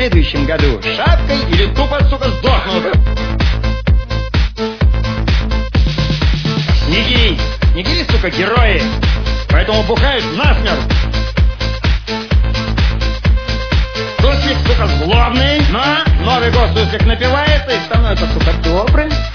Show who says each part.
Speaker 1: следующем году? Шапкой или тупо, сука, сдохнут? Снегири, сука, герои. Поэтому бухают насмерть. Суслик, сука, злобный, но Новый год суслик напивается и становится, сука, добрым.